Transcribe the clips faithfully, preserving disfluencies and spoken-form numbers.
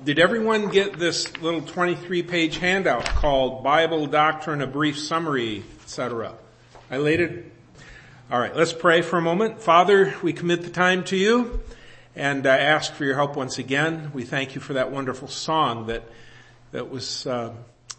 Did everyone get this little twenty-three page handout called Bible Doctrine, a Brief Summary, et cetera? I laid it. All right, let's pray for a moment. Father, we commit the time to you and uh, ask for your help once again. We thank you for that wonderful song that that was uh,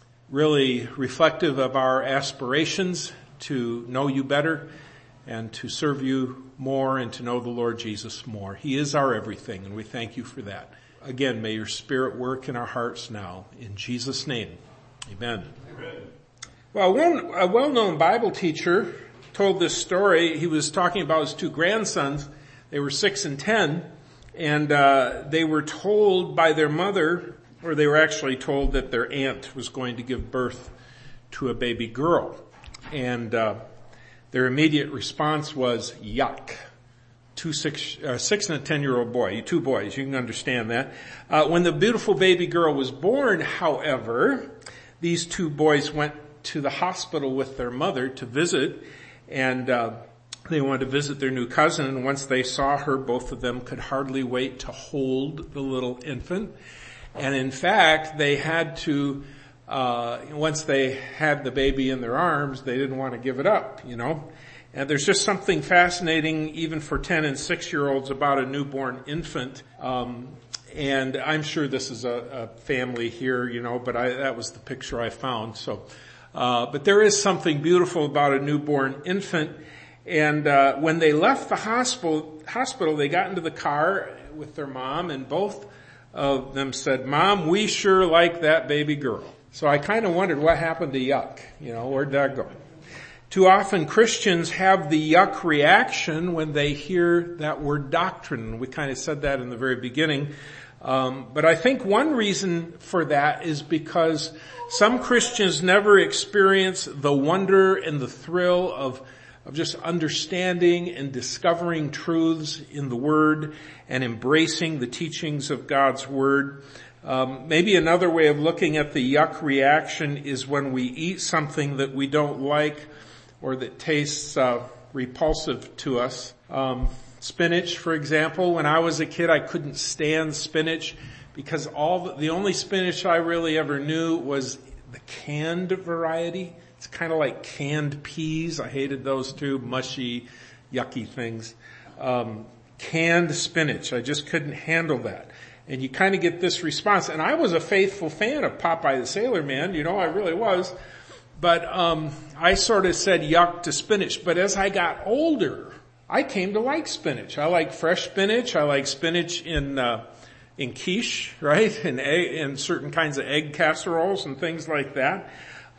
really reflective of our aspirations to know you better and to serve you more and to know the Lord Jesus more. He is our everything, and we thank you for that. Again, may your Spirit work in our hearts now. In Jesus' name, amen. Amen. Well, one, a well-known Bible teacher told this story. He was talking about his two grandsons. They were six and ten, and uh, they were told by their mother, or they were actually told that their aunt was going to give birth to a baby girl. And uh, their immediate response was, yuck. Two six, uh, six and a ten-year-old boy, two boys, you can understand that. Uh, when the beautiful baby girl was born, however, these two boys went to the hospital with their mother to visit, and uh, they wanted to visit their new cousin, and once they saw her, both of them could hardly wait to hold the little infant. And in fact, they had to, uh, once they had the baby in their arms, they didn't want to give it up, you know. And there's just something fascinating, even for ten and six year olds, about a newborn infant. Um, and I'm sure this is a, a family here, you know, but I, that was the picture I found. So, uh, but there is something beautiful about a newborn infant. And, uh, when they left the hospital, hospital, they got into the car with their mom, and both of them said, "Mom, we sure like that baby girl." So I kind of wondered what happened to yuck. You know, where'd that go? Too often Christians have the yuck reaction when they hear that word doctrine. We kind of said that in the very beginning. Um, but I think one reason for that is because some Christians never experience the wonder and the thrill of, of just understanding and discovering truths in the Word and embracing the teachings of God's Word. Um, maybe another way of looking at the yuck reaction is when we eat something that we don't like or that tastes uh, repulsive to us. Um, spinach, for example. When I was a kid, I couldn't stand spinach because all the, the only spinach I really ever knew was the canned variety. It's kind of like canned peas. I hated those too, mushy, yucky things. Um, canned spinach, I just couldn't handle that. And you kind of get this response. And I was a faithful fan of Popeye the Sailor Man, you know, I really was. But um I sort of said yuck to spinach. But as I got older, I came to like spinach. I like fresh spinach. I like spinach in uh in quiche, right? In egg, in certain kinds of egg casseroles and things like that.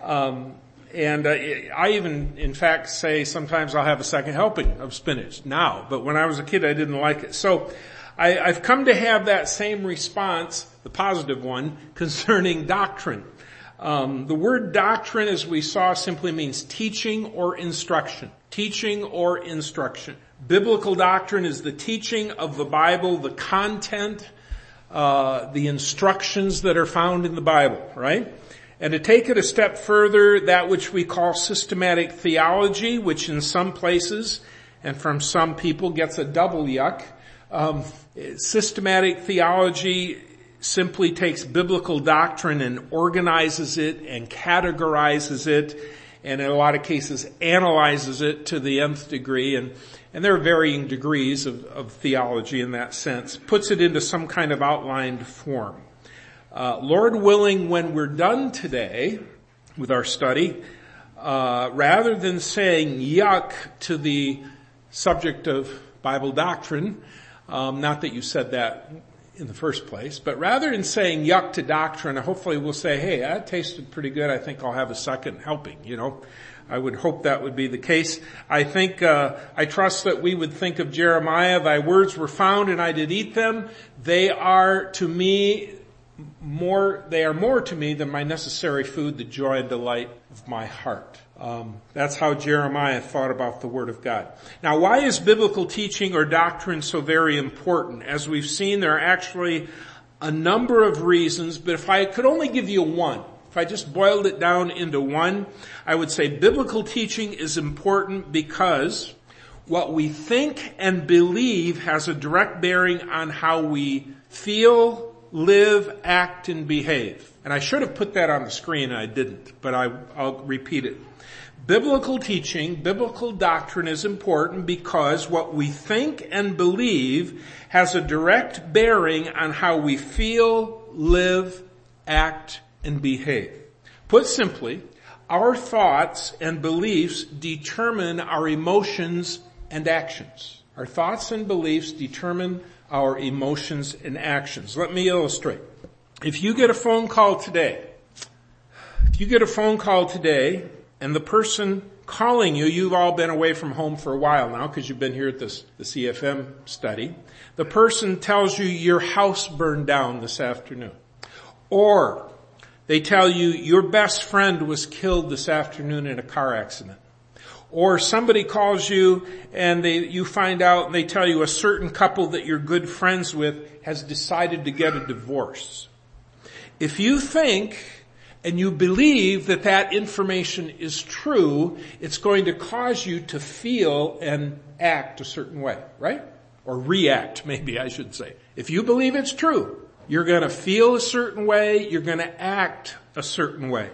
Um and uh, I even, in fact, say sometimes I'll have a second helping of spinach now. But when I was a kid, I didn't like it. So I, I've come to have that same response, the positive one, concerning doctrine. Um, the word doctrine, as we saw, simply means teaching or instruction. Teaching or instruction. Biblical doctrine is the teaching of the Bible, the content, uh, the instructions that are found in the Bible, right? And to take it a step further, that which we call systematic theology, which in some places and from some people gets a double yuck. Um, systematic theology simply takes biblical doctrine and organizes it and categorizes it, and in a lot of cases analyzes it to the nth degree, and, and there are varying degrees of, of theology in that sense, puts it into some kind of outlined form. Uh, Lord willing, when we're done today with our study, uh, rather than saying yuck to the subject of Bible doctrine, um, not that you said that in the first place, but rather than saying yuck to doctrine, hopefully we'll say, hey, that tasted pretty good. I think I'll have a second helping, you know. I would hope that would be the case. I think, uh, I trust that we would think of Jeremiah, thy words were found and I did eat them. They are to me more, they are more to me than my necessary food, the joy and delight of my heart. Um, that's how Jeremiah thought about the Word of God. Now, why is biblical teaching or doctrine so very important? As we've seen, there are actually a number of reasons, but if I could only give you one, if I just boiled it down into one, I would say biblical teaching is important because what we think and believe has a direct bearing on how we feel, live, act, and behave. And I should have put that on the screen and I didn't, but I, I'll repeat it. Biblical teaching, biblical doctrine is important because what we think and believe has a direct bearing on how we feel, live, act, and behave. Put simply, our thoughts and beliefs determine our emotions and actions. Our thoughts and beliefs determine our emotions and actions. Let me illustrate. If you get a phone call today, if you get a phone call today, and the person calling you, you've all been away from home for a while now because you've been here at this, the C F M study. The person tells you your house burned down this afternoon. Or they tell you your best friend was killed this afternoon in a car accident. Or somebody calls you and they, you find out and they tell you a certain couple that you're good friends with has decided to get a divorce. If you think and you believe that that information is true, it's going to cause you to feel and act a certain way, right? Or react, maybe I should say. If you believe it's true, you're going to feel a certain way, you're going to act a certain way.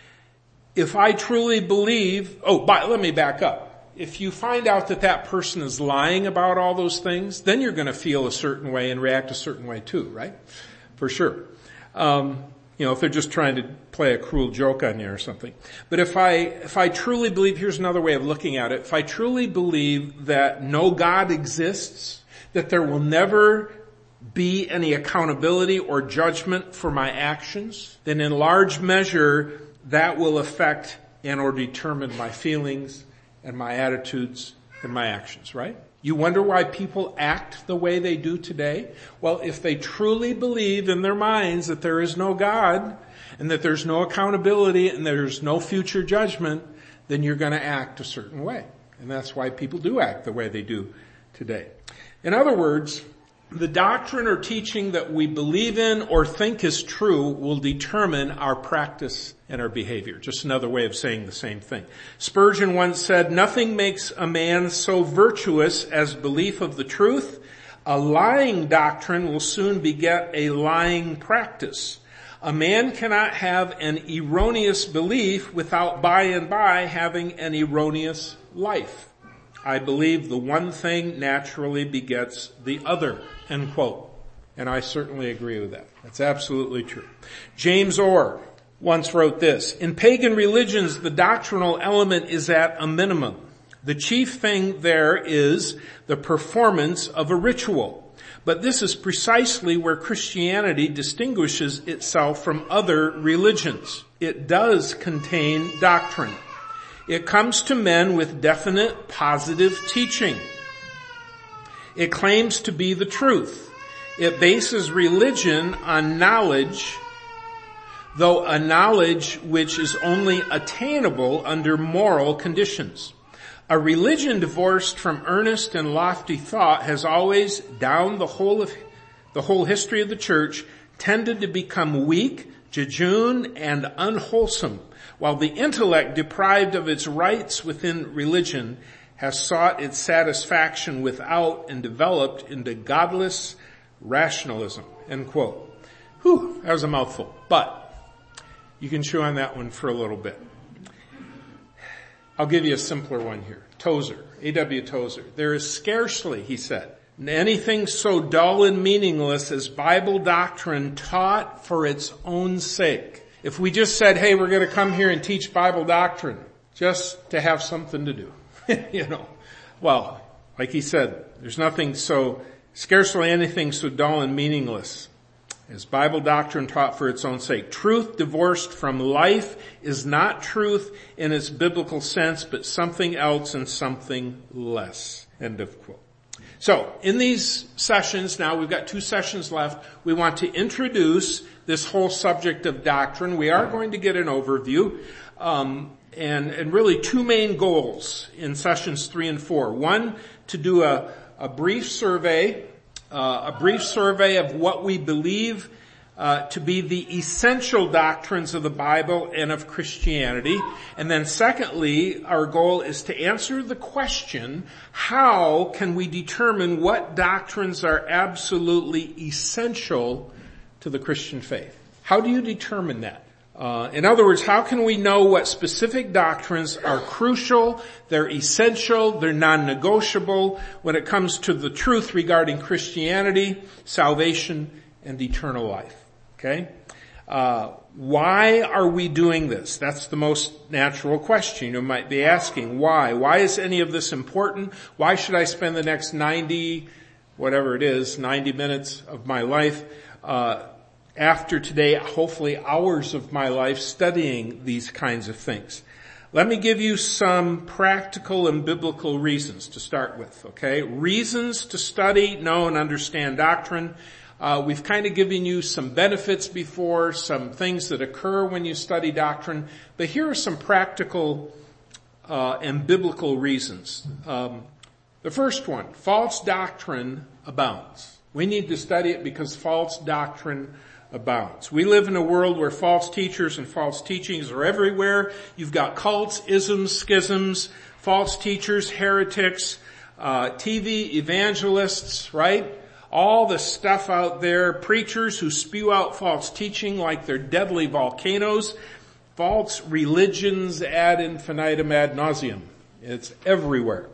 If I truly believe, oh, but let me back up. If you find out that that person is lying about all those things, then you're going to feel a certain way and react a certain way too, right? For sure. Um, You know, if they're just trying to play a cruel joke on you or something. But if I, if I truly believe, here's another way of looking at it. If I truly believe that no God exists, that there will never be any accountability or judgment for my actions, then in large measure that will affect and or determine my feelings and my attitudes and my actions, right? You wonder why people act the way they do today? Well, if they truly believe in their minds that there is no God and that there's no accountability and there's no future judgment, then you're going to act a certain way. And that's why people do act the way they do today. In other words, the doctrine or teaching that we believe in or think is true will determine our practice and our behavior. Just another way of saying the same thing. Spurgeon once said, "Nothing makes a man so virtuous as belief of the truth. A lying doctrine will soon beget a lying practice. A man cannot have an erroneous belief without by and by having an erroneous life. I believe the one thing naturally begets the other," end quote. And I certainly agree with that. That's absolutely true. James Orr once wrote this, "In pagan religions, the doctrinal element is at a minimum. The chief thing there is the performance of a ritual. But this is precisely where Christianity distinguishes itself from other religions. It does contain doctrine. It comes to men with definite positive teaching. It claims to be the truth. It bases religion on knowledge, though a knowledge which is only attainable under moral conditions. A religion divorced from earnest and lofty thought has always, down the whole of the whole history of the church, tended to become weak, jejune, and unwholesome, while the intellect, deprived of its rights within religion, has sought its satisfaction without and developed into godless rationalism," end quote. Whew, that was a mouthful, but you can chew on that one for a little bit. I'll give you a simpler one here. Tozer, A W Tozer. "There is scarcely," he said, "anything so dull and meaningless as Bible doctrine taught for its own sake." If we just said, hey, we're going to come here and teach Bible doctrine just to have something to do, you know, well, like he said, there's nothing so, scarcely anything so dull and meaningless as Bible doctrine taught for its own sake. Truth divorced from life is not truth in its biblical sense, but something else and something less. End of quote. So, in these sessions now, we've got two sessions left, we want to introduce this whole subject of doctrine. We are going to get an overview, um, and, and really two main goals in sessions three and four. One, to do a, a brief survey, uh, a brief survey of what we believe Uh, to be the essential doctrines of the Bible and of Christianity. And then secondly, our goal is to answer the question, how can we determine what doctrines are absolutely essential to the Christian faith? How do you determine that? Uh, in other words, how can we know what specific doctrines are crucial, they're essential, they're non-negotiable when it comes to the truth regarding Christianity, salvation, and eternal life? Okay? Uh, why are we doing this? That's the most natural question you might be asking. Why? Why is any of this important? Why should I spend the next ninety, whatever it is, ninety minutes of my life, uh, after today, hopefully hours of my life studying these kinds of things? Let me give you some practical and biblical reasons to start with, okay? Reasons to study, know, and understand doctrine. Uh, we've kind of given you some benefits before, some things that occur when you study doctrine, but here are some practical uh, and biblical reasons. Um, the first one, false doctrine abounds. We need to study it because false doctrine abounds. We live in a world where false teachers and false teachings are everywhere. You've got cults, isms, schisms, false teachers, heretics, uh, T V evangelists, right? All the stuff out there, preachers who spew out false teaching like they're deadly volcanoes, false religions ad infinitum ad nauseum. It's everywhere.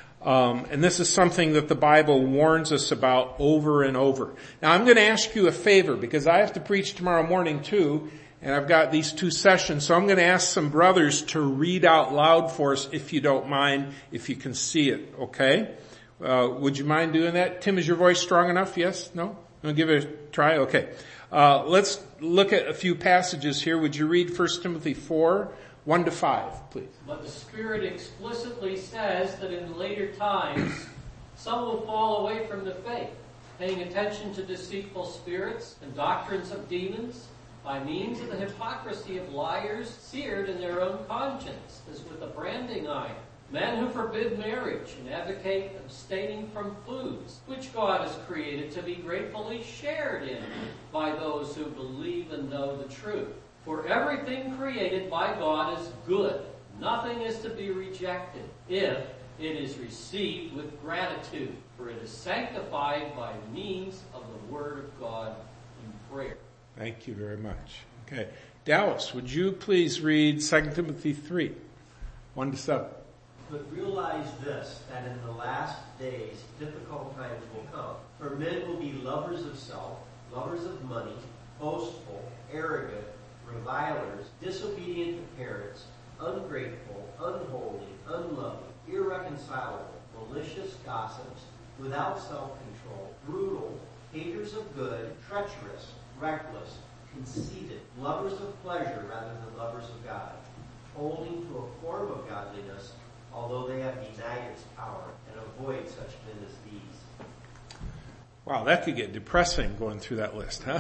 Um, and this is something that the Bible warns us about over and over. Now I'm going to ask you a favor because I have to preach tomorrow morning too, and I've got these two sessions, so I'm going to ask some brothers to read out loud for us if you don't mind, if you can see it, okay? Uh, would you mind doing that? Tim, is your voice strong enough? Yes? No? You want to give it a try? Okay. Uh, let's look at a few passages here. Would you read First Timothy four, one to five, please? But the Spirit explicitly says that in later times, some will fall away from the faith, paying attention to deceitful spirits and doctrines of demons, by means of the hypocrisy of liars seared in their own conscience, as with a branding iron. Men who forbid marriage and advocate abstaining from foods, which God has created to be gratefully shared in by those who believe and know the truth. For everything created by God is good. Nothing is to be rejected if it is received with gratitude, for it is sanctified by means of the Word of God in prayer. Thank you very much. Okay. Dallas, would you please read Second Timothy three, one to seven? But realize this, that in the last days difficult times will come. For men will be lovers of self, lovers of money, boastful, arrogant, revilers, disobedient to parents, ungrateful, unholy, unloving, irreconcilable, malicious gossips, without self-control, brutal, haters of good, treacherous, reckless, conceited, lovers of pleasure rather than lovers of God, holding to a form of godliness, although they have denied its power, and avoid such men as these. Wow, that could get depressing going through that list, huh?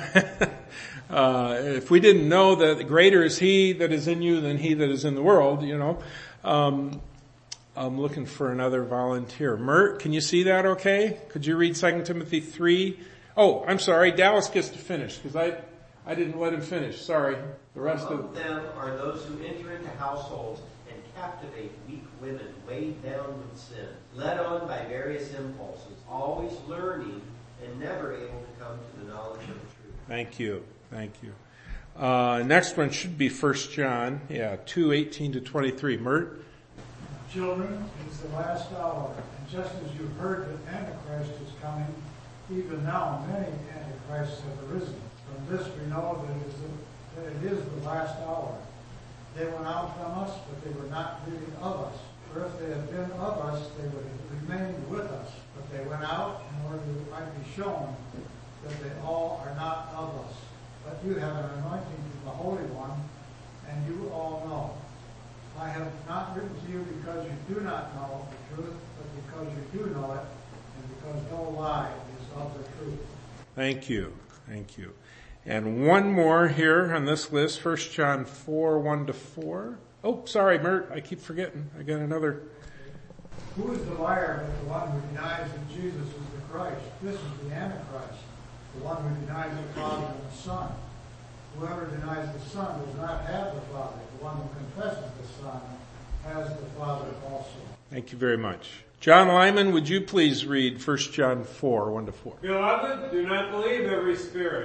uh, if we didn't know that greater is he that is in you than he that is in the world, you know. Um, I'm looking for another volunteer. Mert, can you see that okay? Could you read Second Timothy three? Oh, I'm sorry, Dallas gets to finish, because I, I didn't let him finish. Sorry. The rest Among of them are those who enter into households and captivate weak women weighed down with sin, led on by various impulses, always learning and never able to come to the knowledge of the truth. Thank you. Thank you. Uh, next one should be First John, yeah, two, eighteen to twenty-three. Mert? Children, it's the last hour, and just as you've heard that Antichrist is coming, even now many Antichrists have arisen. From this we know that it is the, that it is the last hour. They went out from us, but they were not really of us. For if they had been of us, they would have remained with us. But they went out in order that it might be shown that they all are not of us. But you have an anointing from the Holy One, and you all know. I have not written to you because you do not know the truth, but because you do know it, and because no lie is of the truth. Thank you. Thank you. And one more here on this list, First John four, one to four. Oh, sorry, Mert, I keep forgetting. I got another. Who is the liar but the one who denies that Jesus is the Christ? This is the Antichrist, the one who denies the Father and the Son. Whoever denies the Son does not have the Father. The one who confesses the Son has the Father also. Thank you very much. John Lyman, would you please read First John four, one to four? Beloved, do not believe every spirit,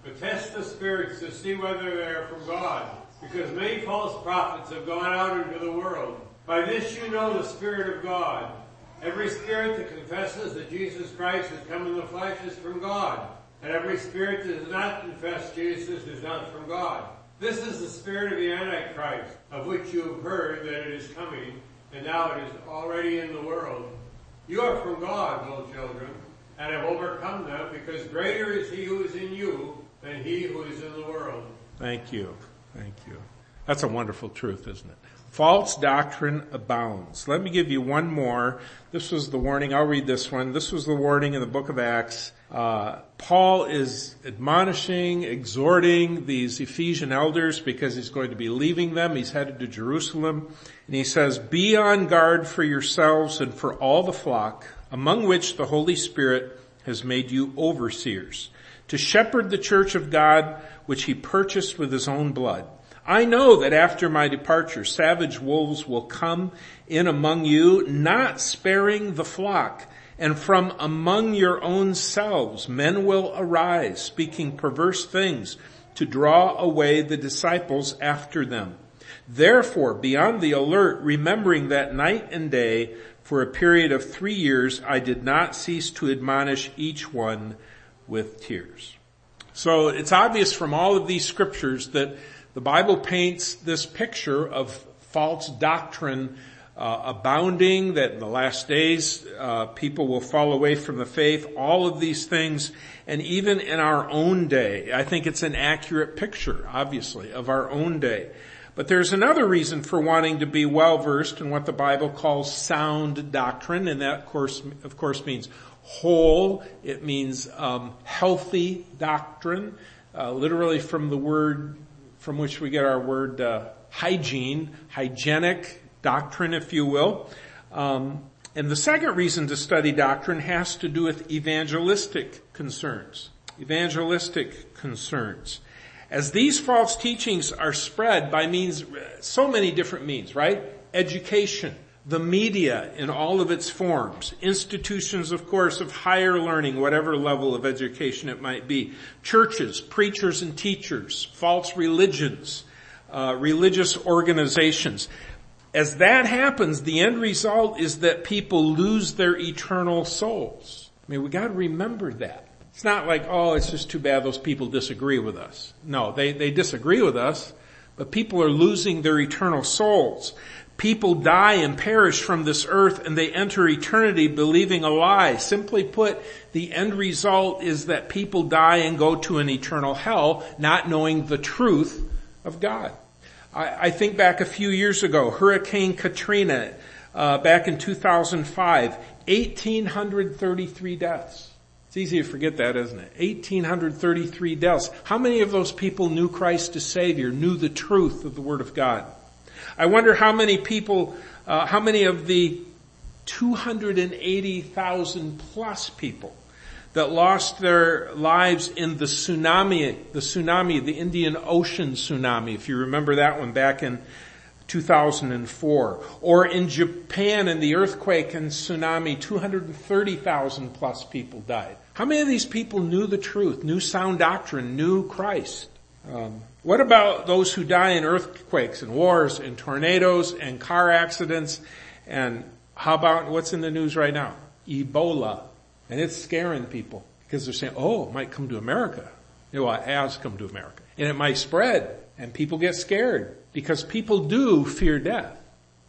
But test the spirits to see whether they are from God, because many false prophets have gone out into the world. By this you know the Spirit of God. Every spirit that confesses that Jesus Christ has come in the flesh is from God. And every spirit that does not confess Jesus is not from God. This is the spirit of the Antichrist, of which you have heard that it is coming, and now it is already in the world. You are from God, little children, and have overcome them, because greater is he who is in you than he who is in the world. Thank you. Thank you. That's a wonderful truth, isn't it? False doctrine abounds. Let me give you one more. This was the warning. I'll read this one. This was the warning in the book of Acts. Uh, Paul is admonishing, exhorting these Ephesian elders because he's going to be leaving them. He's headed to Jerusalem. And he says, "Be on guard for yourselves and for all the flock, among which the Holy Spirit has made you overseers, to shepherd the church of God, which he purchased with his own blood. I know that after my departure, savage wolves will come in among you, not sparing the flock. And from among your own selves, men will arise, speaking perverse things, to draw away the disciples after them. Therefore, be on the alert, remembering that night and day, for a period of three years, I did not cease to admonish each one with tears." So it's obvious from all of these scriptures that the Bible paints this picture of false doctrine uh, abounding, that in the last days uh, people will fall away from the faith, all of these things. And even in our own day, I think it's an accurate picture, obviously, of our own day. But there's another reason for wanting to be well-versed in what the Bible calls sound doctrine, and that, of course, of course means whole. It means um, healthy doctrine, uh, literally from the word from which we get our word uh, hygiene, hygienic doctrine, if you will. Um, and the second reason to study doctrine has to do with evangelistic concerns. Evangelistic concerns. As these false teachings are spread by means, so many different means, right? Education, the media in all of its forms, institutions, of course, of higher learning, whatever level of education it might be, churches, preachers and teachers, false religions, uh, religious organizations. As that happens, the end result is that people lose their eternal souls. I mean, we got to remember that. It's not like, oh, it's just too bad those people disagree with us. No, they, they disagree with us, but people are losing their eternal souls. People die and perish from this earth, and they enter eternity believing a lie. Simply put, the end result is that people die and go to an eternal hell, not knowing the truth of God. I, I think back a few years ago, Hurricane Katrina, uh, back in two thousand five, one thousand eight hundred thirty-three deaths. It's easy to forget that, isn't it? one thousand eight hundred thirty-three deaths. How many of those people knew Christ as Savior, knew the truth of the Word of God? I wonder how many people, uh, how many of the two hundred eighty thousand plus people that lost their lives in the tsunami, the tsunami, the Indian Ocean tsunami, if you remember that one back in two thousand four, or in Japan in the earthquake and tsunami, two hundred thirty thousand plus people died. How many of these people knew the truth, knew sound doctrine, knew Christ? Um, what about those who die in earthquakes and wars and tornadoes and car accidents? And how about what's in the news right now? Ebola. And it's scaring people because they're saying, oh, it might come to America. You know, it has come to America. And it might spread. And people get scared because people do fear death.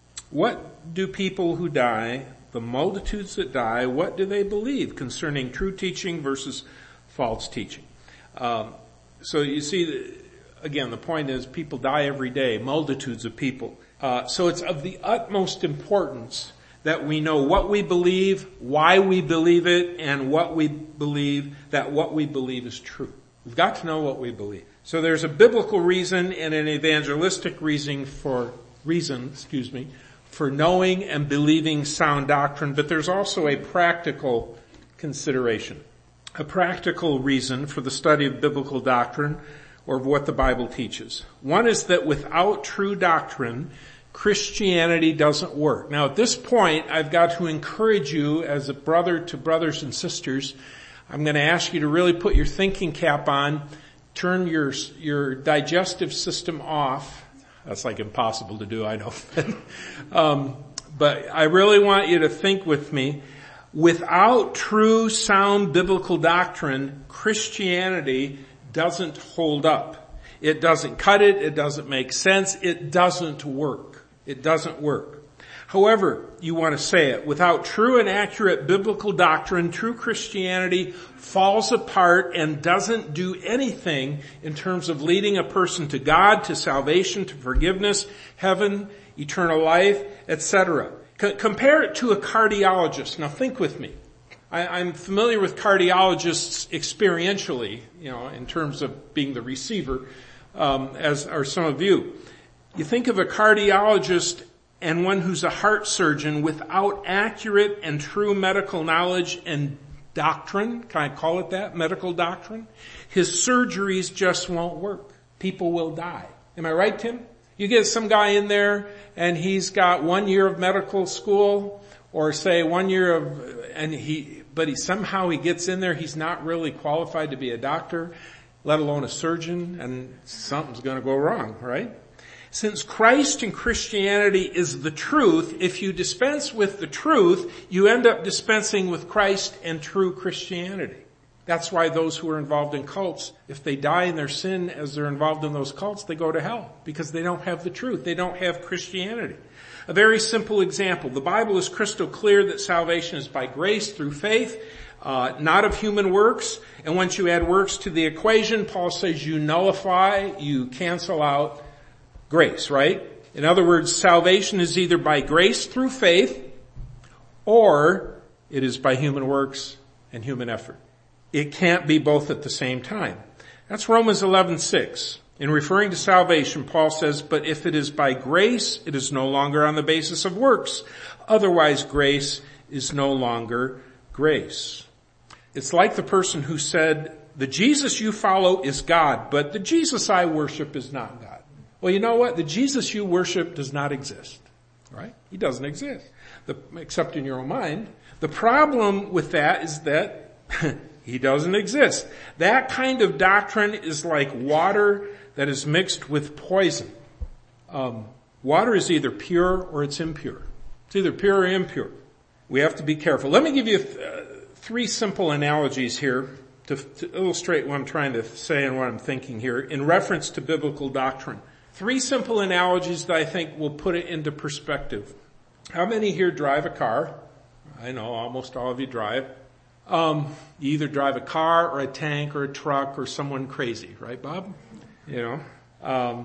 What do people who die, the multitudes that die, what do they believe concerning true teaching versus false teaching? Um, So you see, again, the point is people die every day, multitudes of people. Uh, so it's of the utmost importance that we know what we believe, why we believe it, and what we believe, that what we believe is true. We've got to know what we believe. So there's a biblical reason and an evangelistic reason for, reason, excuse me, for knowing and believing sound doctrine, but there's also a practical consideration. A practical reason for the study of biblical doctrine or of what the Bible teaches. One is that without true doctrine, Christianity doesn't work. Now at this point, I've got to encourage you as a brother to brothers and sisters, I'm going to ask you to really put your thinking cap on. turn your, your digestive system off. That's like impossible to do, I know. um, but I really want you to think with me. Without true, sound biblical doctrine, Christianity doesn't hold up. It doesn't cut it. It doesn't make sense. It doesn't work. It doesn't work. However, you want to say it, without true and accurate biblical doctrine, true Christianity falls apart and doesn't do anything in terms of leading a person to God, to salvation, to forgiveness, heaven, eternal life, et cetera. C- compare it to a cardiologist. Now think with me. I, I'm familiar with cardiologists experientially, you know, in terms of being the receiver, um, as are some of you. You think of a cardiologist and one who's a heart surgeon without accurate and true medical knowledge and doctrine, can I call it that, medical doctrine? His surgeries just won't work. People will die. Am I right, Tim? You get some guy in there and he's got one year of medical school or say one year of, and he, but he somehow he gets in there, he's not really qualified to be a doctor, let alone a surgeon, and something's gonna go wrong, right? Since Christ and Christianity is the truth, if you dispense with the truth, you end up dispensing with Christ and true Christianity. That's why those who are involved in cults, if they die in their sin as they're involved in those cults, they go to hell because they don't have the truth. They don't have Christianity. A very simple example. The Bible is crystal clear that salvation is by grace through faith, uh, not of human works. And once you add works to the equation, Paul says you nullify, you cancel out grace, right? In other words, salvation is either by grace through faith or it is by human works and human effort. It can't be both at the same time. That's Romans eleven six. In referring to salvation, Paul says, but if it is by grace, it is no longer on the basis of works. Otherwise, grace is no longer grace. It's like the person who said, the Jesus you follow is God, but the Jesus I worship is not God. Well, you know what? The Jesus you worship does not exist, right? He doesn't exist, the, except in your own mind. The problem with that is that he doesn't exist. That kind of doctrine is like water that is mixed with poison. Um, water is either pure or it's impure. It's either pure or impure. We have to be careful. Let me give you th- uh, three simple analogies here to, to illustrate what I'm trying to say and what I'm thinking here in reference to biblical doctrine. Three simple analogies that I think will put it into perspective. How many here drive a car? I know almost all of you drive. Um, you either drive a car or a tank or a truck or someone crazy, right, Bob? You know. Um,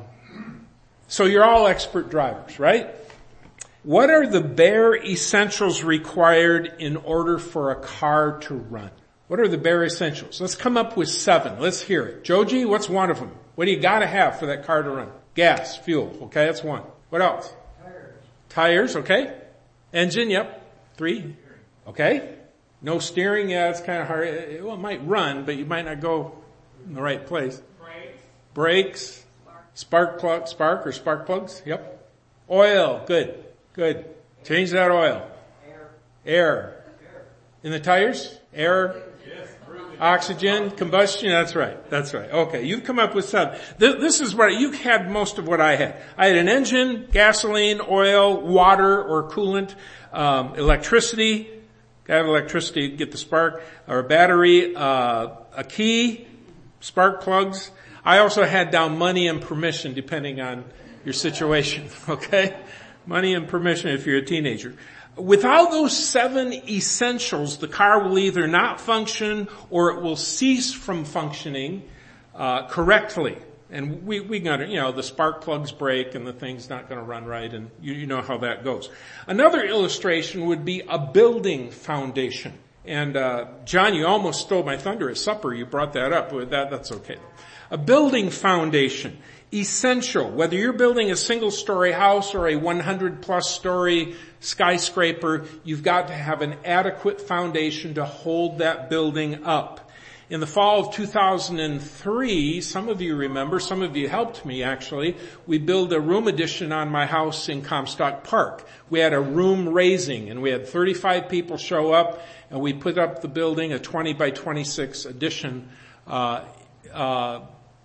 so you're all expert drivers, right? What are the bare essentials required in order for a car to run? What are the bare essentials? Let's come up with seven. Let's hear it. Joji, what's one of them? What do you gotta have for that car to run? Gas, fuel, okay, that's one. What else? Tires. Tires, okay. Engine, yep. Three. Okay. No steering, yeah, it's kind of hard. It, well, it might run, but you might not go in the right place. Brakes. Brakes. Spark plug, spark or spark plugs, yep. Oil, good, good. Change that oil. Air. Air. Air. In the tires? Air. Yes, really. Oxygen, combustion, that's right, that's right. Okay, you've come up with seven. This, this is what, you had most of what I had. I had an engine, gasoline, oil, water or coolant, um, electricity. Gotta have electricity to get the spark, or a battery, uh, a key, spark plugs. I also had down money and permission depending on your situation, okay? Money and permission if you're a teenager. Without those seven essentials, the car will either not function or it will cease from functioning uh correctly. And we, we got, you know, the spark plugs break and the thing's not going to run right, and you, you know how that goes. Another illustration would be a building foundation. And, uh, John, you almost stole my thunder at supper. You brought that up. That, that's okay. A building foundation. Essential. Whether you're building a single story house or a one hundred plus story skyscraper, you've got to have an adequate foundation to hold that building up. In the fall of two thousand three, some of you remember, some of you helped me actually, we built a room addition on my house in Comstock Park. We had a room raising and we had thirty-five people show up and we put up the building, a twenty by twenty-six addition, uh, uh,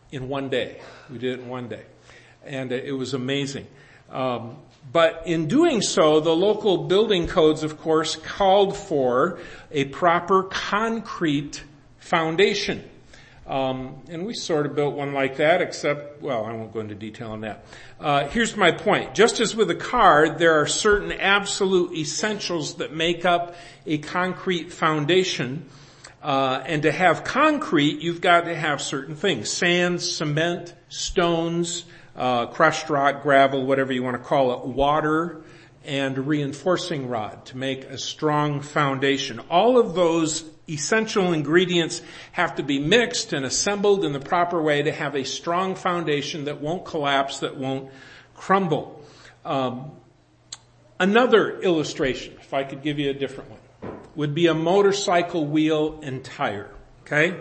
in one day. We did it in one day. And it was amazing. Um, but in doing so, the local building codes, of course, called for a proper concrete foundation. Um, and we sort of built one like that, except, well, I won't go into detail on that. Uh, here's my point. Just as with a car, there are certain absolute essentials that make up a concrete foundation. Uh, and to have concrete, you've got to have certain things. Sand, cement, stones, uh, crushed rock, gravel, whatever you want to call it, water, and a reinforcing rod to make a strong foundation. All of those essential ingredients have to be mixed and assembled in the proper way to have a strong foundation that won't collapse, that won't crumble. Um, another illustration, if I could give you a different one, would be a motorcycle wheel and tire. Okay?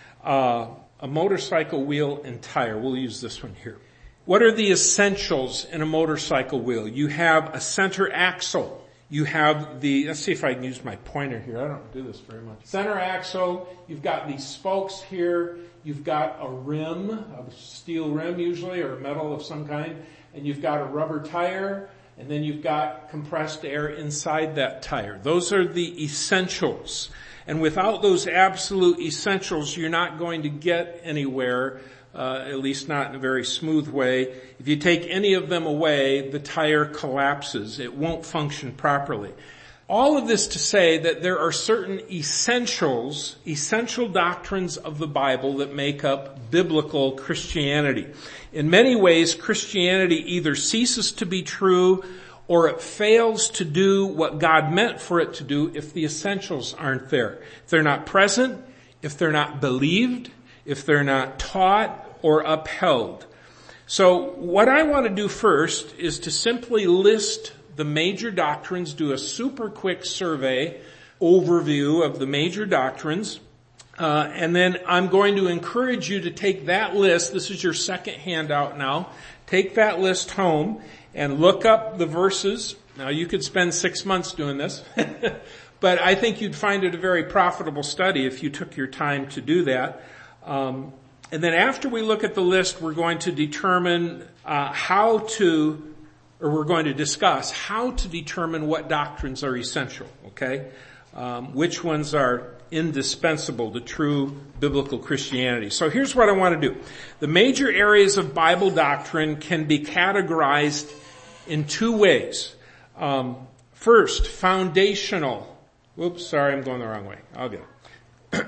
Uh, a motorcycle wheel and tire. We'll use this one here. What are the essentials in a motorcycle wheel? You have a center axle. You have the, let's see if I can use my pointer here. I don't do this very much. Center axle. You've got these spokes here. You've got a rim, a steel rim usually, or metal of some kind. And you've got a rubber tire. And then you've got compressed air inside that tire. Those are the essentials. And without those absolute essentials, you're not going to get anywhere, uh, at least not in a very smooth way. If you take any of them away, the tire collapses. It won't function properly. All of this to say that there are certain essentials, essential doctrines of the Bible that make up biblical Christianity. In many ways, Christianity either ceases to be true or it fails to do what God meant for it to do if the essentials aren't there. If they're not present, if they're not believed, if they're not taught or upheld. So what I want to do first is to simply list the major doctrines, do a super quick survey overview of the major doctrines, uh, and then I'm going to encourage you to take that list. This is your second handout now. Take that list home and look up the verses. Now you could spend six months doing this, but I think you'd find it a very profitable study if you took your time to do that. Um, and then after we look at the list, we're going to determine uh, how to, or we're going to discuss how to determine what doctrines are essential, okay? Um, which ones are indispensable to true biblical Christianity. So here's what I want to do. The major areas of Bible doctrine can be categorized in two ways. Um, first, foundational. Whoops, sorry, I'm going the wrong way. I'll get it.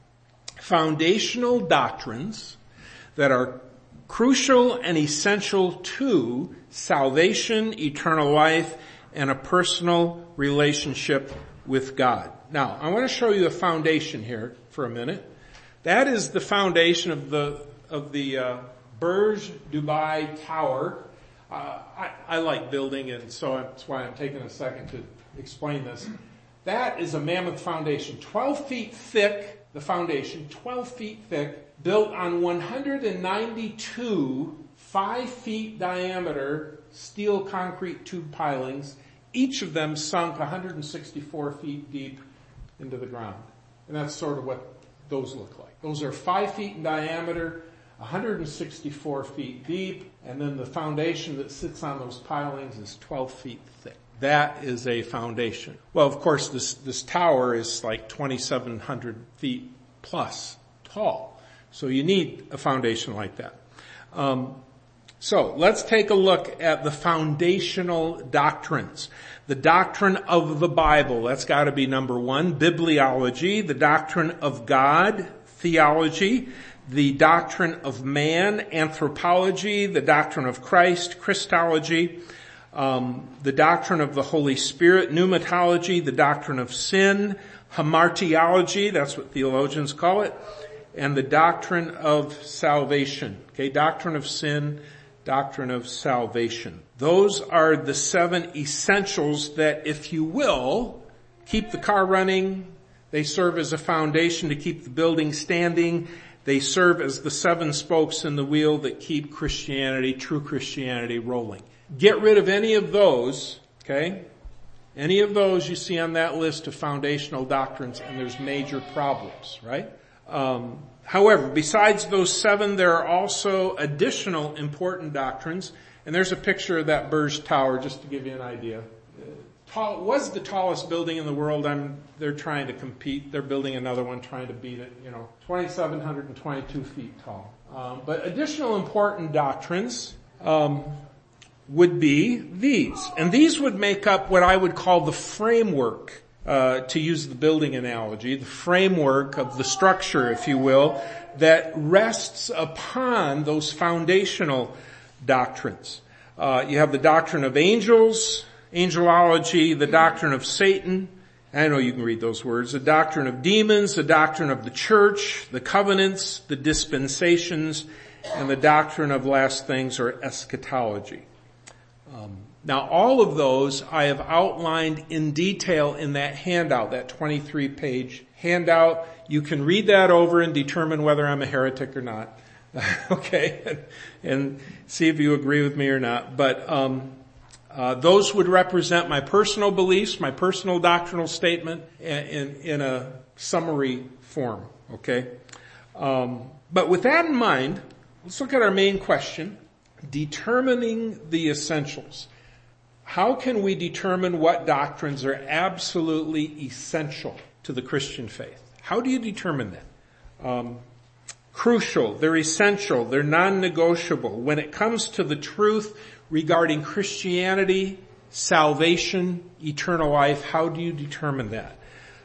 Foundational doctrines that are crucial and essential to salvation, eternal life, and a personal relationship with God. Now, I want to show you the foundation here for a minute. That is the foundation of the of the uh, Burj Dubai Tower. Uh, I, I like building, and so that's why I'm taking a second to explain this. That is a mammoth foundation, twelve feet thick. The foundation, twelve feet thick, built on one hundred ninety-two five feet diameter steel concrete tube pilings, each of them sunk one hundred sixty-four feet deep into the ground. And that's sort of what those look like. Those are five feet in diameter, one hundred sixty-four feet deep, and then the foundation that sits on those pilings is twelve feet thick. That is a foundation. Well, of course, this, this tower is like twenty-seven hundred feet plus tall. So you need a foundation like that. Um, so let's take a look at the foundational doctrines. The doctrine of the Bible, that's got to be number one. Bibliology, the doctrine of God, theology, the doctrine of man, anthropology, the doctrine of Christ, Christology, Um, the doctrine of the Holy Spirit, pneumatology, the doctrine of sin, hamartiology, that's what theologians call it, and the doctrine of salvation. Okay, doctrine of sin, doctrine of salvation. Those are the seven essentials that, if you will, keep the car running. They serve as a foundation to keep the building standing. They serve as the seven spokes in the wheel that keep Christianity, true Christianity, rolling. Get rid of any of those, okay? Any of those you see on that list of foundational doctrines, and there's major problems, right? Um, however, besides those seven, there are also additional important doctrines. And there's a picture of that Burj Tower just to give you an idea. Tall, it was the tallest building in the world. I'm, they're trying to compete. They're building another one, trying to beat it, you know, two thousand seven hundred twenty-two feet tall. Um, but additional important doctrines um, would be these. And these would make up what I would call the framework, uh, to use the building analogy, the framework of the structure, if you will, that rests upon those foundational doctrines. Uh, you have the doctrine of angels, angelology, the doctrine of Satan. I know you can read those words. The doctrine of demons, the doctrine of the church, the covenants, the dispensations, and the doctrine of last things or eschatology. Um, now all of those I have outlined in detail in that handout, that twenty-three page handout. You can read that over and determine whether I'm a heretic or not. Okay? And, and see if you agree with me or not. But, um, Uh, those would represent my personal beliefs, my personal doctrinal statement in, in a summary form, okay? Um, but with that in mind, let's look at our main question, determining the essentials. How can we determine what doctrines are absolutely essential to the Christian faith? How do you determine that? Um, crucial, they're essential, they're non-negotiable. When it comes to the truth regarding Christianity, salvation, eternal life, how do you determine that?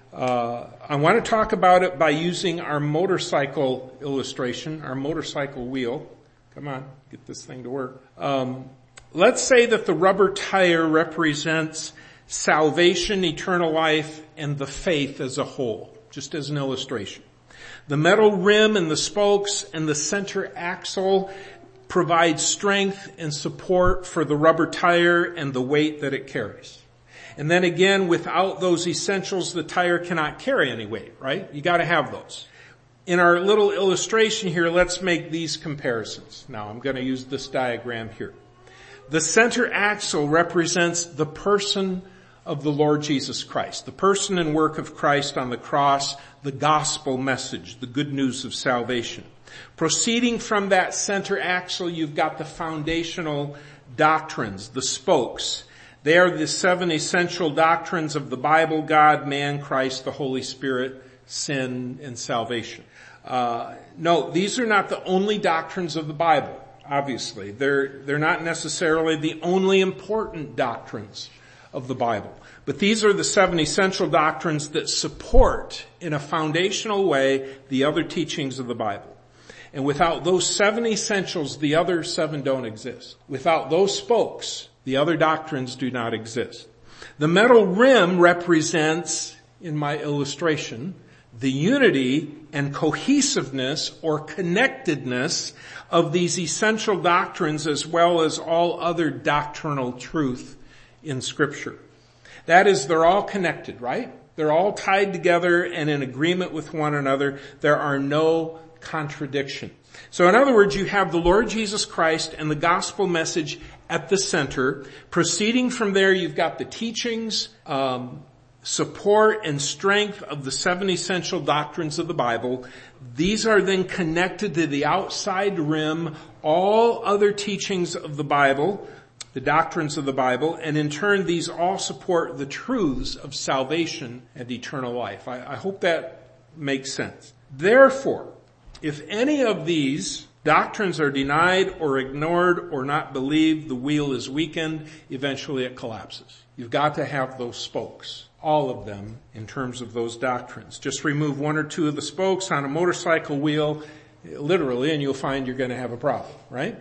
Uh, I want to talk about it by using our motorcycle illustration, our motorcycle wheel. Come on, get this thing to work. Um, let's say that the rubber tire represents salvation, eternal life, and the faith as a whole, just as an illustration. The metal rim and the spokes and the center axle provide strength and support for the rubber tire and the weight that it carries. And then again, without those essentials, the tire cannot carry any weight, right? You gotta have those. In our little illustration here, let's make these comparisons. Now, I'm gonna use this diagram here. The center axle represents the person of the Lord Jesus Christ, the person and work of Christ on the cross, the gospel message, the good news of salvation. Proceeding from that center axle, you've got the foundational doctrines, the spokes. They are the seven essential doctrines of the Bible, God, man, Christ, the Holy Spirit, sin, and salvation. Uh, no, these are not the only doctrines of the Bible, obviously. They're, they're not necessarily the only important doctrines of the Bible. But these are the seven essential doctrines that support, in a foundational way, the other teachings of the Bible. And without those seven essentials, the other seven don't exist. Without those spokes, the other doctrines do not exist. The metal rim represents, in my illustration, the unity and cohesiveness or connectedness of these essential doctrines as well as all other doctrinal truth in Scripture. That is, they're all connected, right? They're all tied together and in agreement with one another. There are no contradiction. So in other words, you have the Lord Jesus Christ and the gospel message at the center. Proceeding from there, you've got the teachings, um, support and strength of the seven essential doctrines of the Bible. These are then connected to the outside rim, all other teachings of the Bible, the doctrines of the Bible, and in turn these all support the truths of salvation and eternal life. I, I hope that makes sense. Therefore, if any of these doctrines are denied or ignored or not believed, the wheel is weakened, eventually it collapses. You've got to have those spokes, all of them, in terms of those doctrines. Just remove one or two of the spokes on a motorcycle wheel, literally, and you'll find you're going to have a problem, right?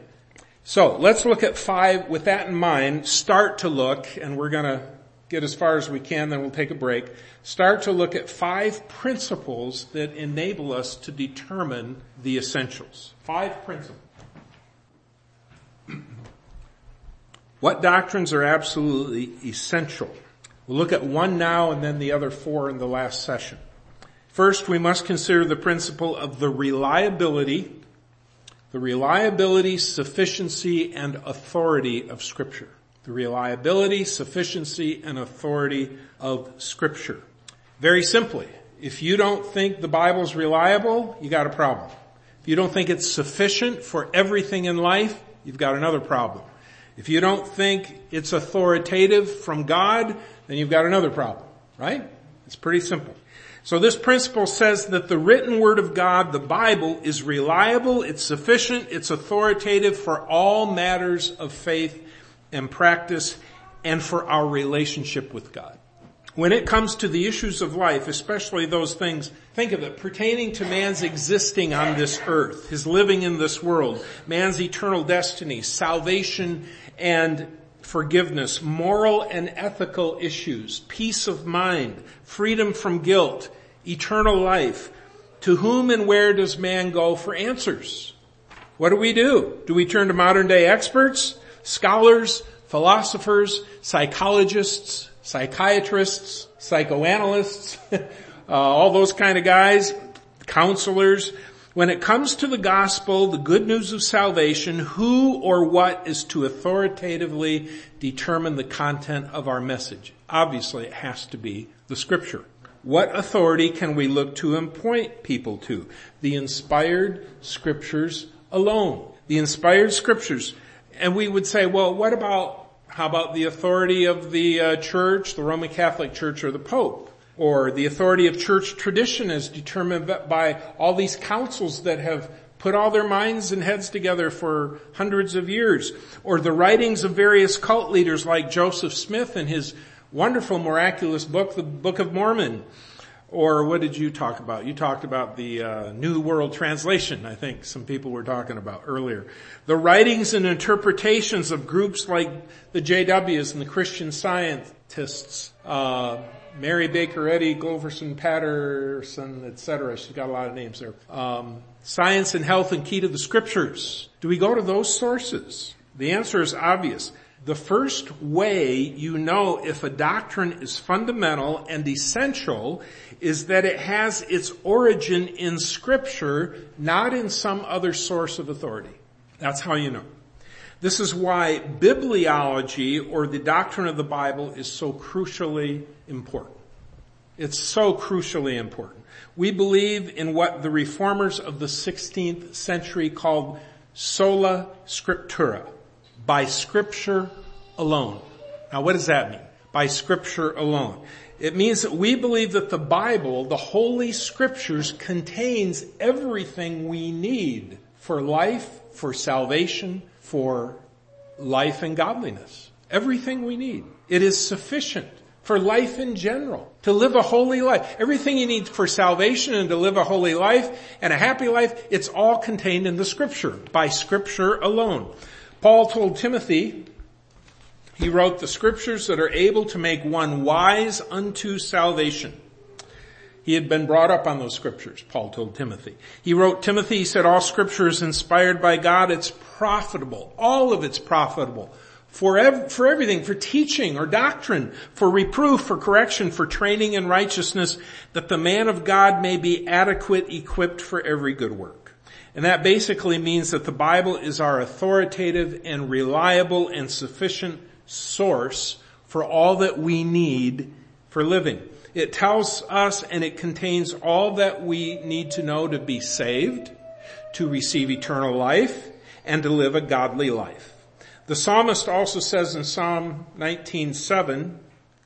So let's look at five, with that in mind, start to look, and we're going to get as far as we can, then we'll take a break. Start to look at five principles that enable us to determine the essentials. Five principles. What doctrines are absolutely essential? We'll look at one now and then the other four in the last session. First, we must consider the principle of the reliability, the reliability, sufficiency, and authority of Scripture. The reliability, sufficiency, and authority of Scripture. Very simply, If you don't think the Bible's reliable, you got a problem. If you don't think it's sufficient for everything in life, you've got another problem. If you don't think it's authoritative from God, then you've got another problem, right? It's pretty simple. So this principle says that the written word of God, the Bible, is reliable, it's sufficient, it's authoritative for all matters of faith and practice and for our relationship with God. When it comes to the issues of life, especially those things, think of it, pertaining to man's existing on this earth, his living in this world, man's eternal destiny, salvation and forgiveness, moral and ethical issues, peace of mind, freedom from guilt, eternal life. To whom and where does man go for answers? What do we do? Do we turn to modern day experts, scholars, philosophers, psychologists, psychiatrists, psychoanalysts, uh, all those kind of guys, counselors? When it comes to the gospel, the good news of salvation, who or what is to authoritatively determine the content of our message? Obviously, it has to be the scripture. What authority can we look to and point people to? The inspired scriptures alone. The inspired scriptures. And we would say, well, what about, how about the authority of the uh, church, the Roman Catholic Church, or the Pope? Or the authority of church tradition as determined by all these councils that have put all their minds and heads together for hundreds of years. Or the writings of various cult leaders like Joseph Smith and his wonderful miraculous book, the Book of Mormon. Or what did you talk about? You talked about the uh, New World Translation, I think some people were talking about earlier. The writings and interpretations of groups like the J Ws and the Christian Scientists, uh, Mary Baker Eddy, Gloverson Patterson, et cetera. She's got a lot of names there. Um, Science and Health and Key to the Scriptures. Do we go to those sources? The answer is obvious. The first way you know if a doctrine is fundamental and essential is that it has its origin in Scripture, not in some other source of authority. That's how you know. This is why bibliology, or the doctrine of the Bible, is so crucially important. It's so crucially important. We believe in what the reformers of the sixteenth century called sola scriptura, by Scripture alone. Now what does that mean? By Scripture alone. It means that we believe that the Bible, the Holy Scriptures, contains everything we need for life, for salvation, for life and godliness. Everything we need. It is sufficient for life in general, to live a holy life. Everything you need for salvation and to live a holy life and a happy life, it's all contained in the Scripture, by Scripture alone. Paul told Timothy, he wrote, the Scriptures that are able to make one wise unto salvation. He had been brought up on those Scriptures, Paul told Timothy. He wrote Timothy, he said, all Scripture is inspired by God. It's profitable. All of it's profitable. For, ev- for everything, for teaching or doctrine, for reproof, for correction, for training in righteousness, that the man of God may be adequate, equipped for every good work. And that basically means that the Bible is our authoritative and reliable and sufficient source for all that we need for living. It tells us and it contains all that we need to know to be saved, to receive eternal life, and to live a godly life. The psalmist also says in Psalm nineteen seven,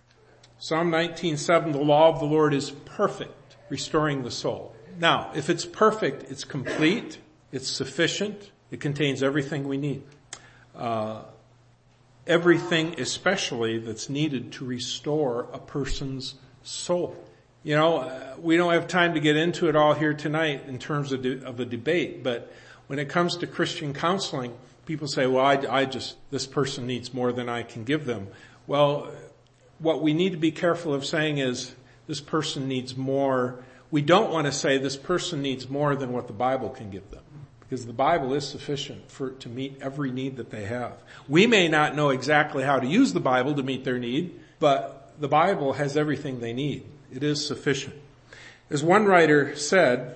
Psalm nineteen seven, the law of the Lord is perfect, restoring the soul. Now, if it's perfect, it's complete, it's sufficient, it contains everything we need. Uh, everything especially that's needed to restore a person's soul. You know, uh, we don't have time to get into it all here tonight in terms of, de- of a debate, but when it comes to Christian counseling, people say, well, I, I just, this person needs more than I can give them. Well, what we need to be careful of saying is this person needs more. We don't want to say this person needs more than what the Bible can give them, because the Bible is sufficient for to meet every need that they have. We may not know exactly how to use the Bible to meet their need, but the Bible has everything they need. It is sufficient. As one writer said,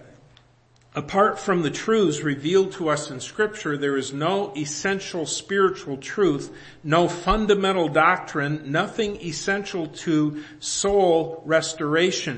apart from the truths revealed to us in Scripture, there is no essential spiritual truth, no fundamental doctrine, nothing essential to soul restoration,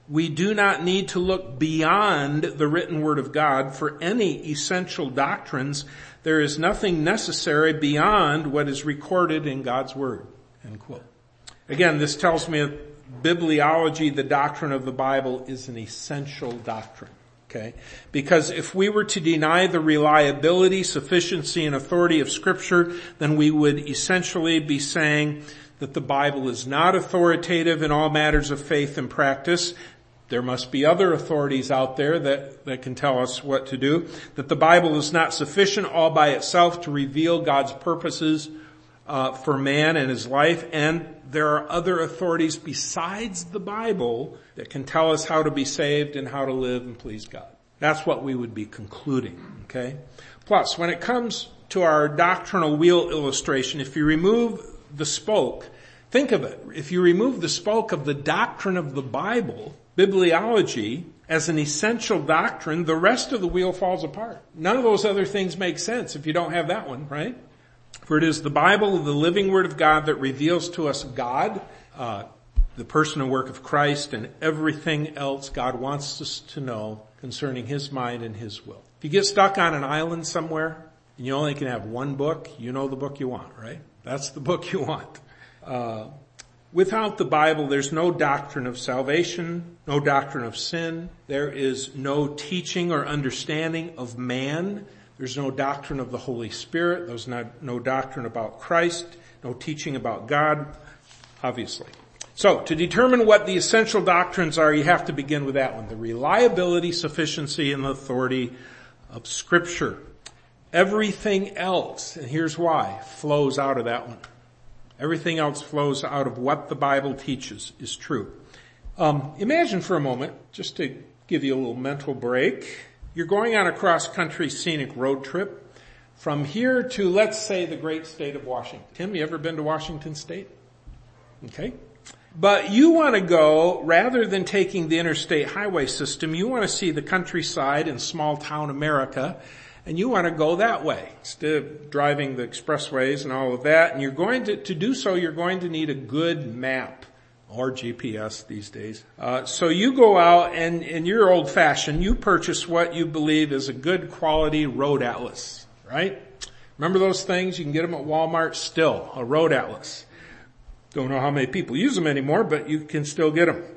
We do not need to look beyond the written word of God for any essential doctrines. There is nothing necessary beyond what is recorded in God's word. End quote. Again, this tells me that bibliology, the doctrine of the Bible, is an essential doctrine. Okay? Because if we were to deny the reliability, sufficiency, and authority of Scripture, then we would essentially be saying that the Bible is not authoritative in all matters of faith and practice. There must be other authorities out there that, that can tell us what to do. That the Bible is not sufficient all by itself to reveal God's purposes uh, for man and his life. And there are other authorities besides the Bible that can tell us how to be saved and how to live and please God. That's what we would be concluding, okay? Plus, when it comes to our doctrinal wheel illustration, if you remove the spoke, think of it. If you remove the spoke of the doctrine of the Bible, bibliology, as an essential doctrine, the rest of the wheel falls apart. None of those other things make sense if you don't have that one, right? For it is the Bible, the living word of God, that reveals to us God, uh, the person and work of Christ, and everything else God wants us to know concerning his mind and his will. If you get stuck on an island somewhere and you only can have one book, you know the book you want, right? That's the book you want. Uh, without the Bible, there's no doctrine of salvation, no doctrine of sin. There is no teaching or understanding of man. There's no doctrine of the Holy Spirit. There's not, no doctrine about Christ, no teaching about God, obviously. So, to determine what the essential doctrines are, you have to begin with that one. The reliability, sufficiency, and authority of Scripture. Everything else, and here's why, flows out of that one. Everything else flows out of what the Bible teaches is true. Um, imagine for a moment, just to give you a little mental break, you're going on a cross-country scenic road trip from here to, let's say, the great state of Washington. Tim, you ever been to Washington State? Okay. But you want to go, rather than taking the interstate highway system, you want to see the countryside in small town America, and you want to go that way instead of driving the expressways and all of that. And you're going to, to do so, you're going to need a good map, or G P S these days. Uh, so you go out and, and you're old fashioned, you purchase what you believe is a good quality road atlas, right? Remember those things? You can get them at Walmart still, a road atlas. Don't know how many people use them anymore, but you can still get them.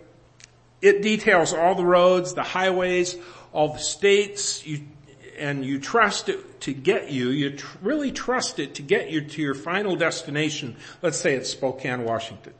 It details all the roads, the highways, all the states, you, and you trust it to get you, you tr- really trust it to get you to your final destination. Let's say it's Spokane, Washington.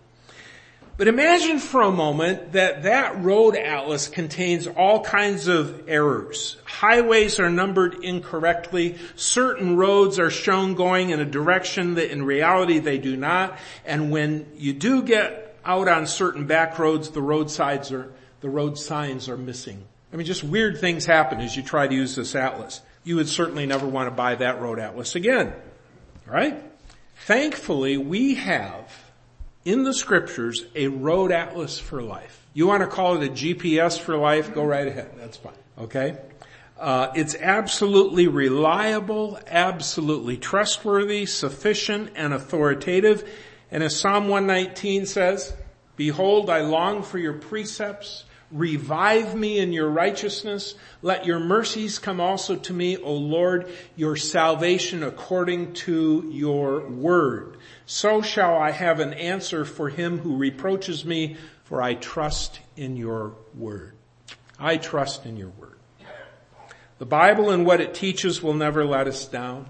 But imagine for a moment that that road atlas contains all kinds of errors. Highways are numbered incorrectly. Certain roads are shown going in a direction that in reality they do not. And when you do get out on certain back roads, the roadsides are, the road signs are missing. I mean, just weird things happen as you try to use this atlas. You would certainly never want to buy that road atlas again. Right? Thankfully, we have in the Scriptures a road atlas for life. You want to call it a G P S for life? Go right ahead. That's fine. Okay? Uh, it's absolutely reliable, absolutely trustworthy, sufficient, and authoritative. And as Psalm one nineteen says, "Behold, I long for your precepts. Revive me in your righteousness. Let your mercies come also to me, O Lord, your salvation according to your word. So shall I have an answer for him who reproaches me, for I trust in your word." I trust in your word. The Bible and what it teaches will never let us down.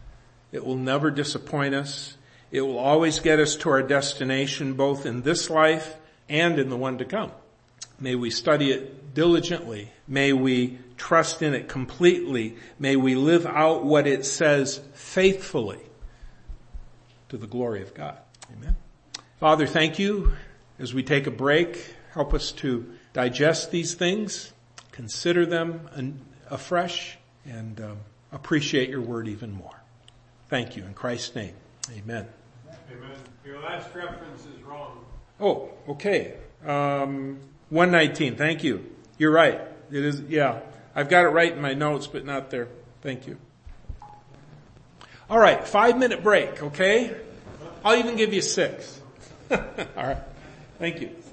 It will never disappoint us. It will always get us to our destination, both in this life and in the one to come. May we study it diligently. May we trust in it completely. May we live out what it says faithfully to the glory of God. Amen. Father, thank you. As we take a break, help us to digest these things, consider them afresh, and um, appreciate your word even more. Thank you. In Christ's name, amen. Amen. Your last reference is wrong. Oh, okay. Um, one nineteen. Thank you. You're right. It is, yeah. I've got it right in my notes, but not there. Thank you. All right. Five minute break, okay? I'll even give you six. All right. Thank you.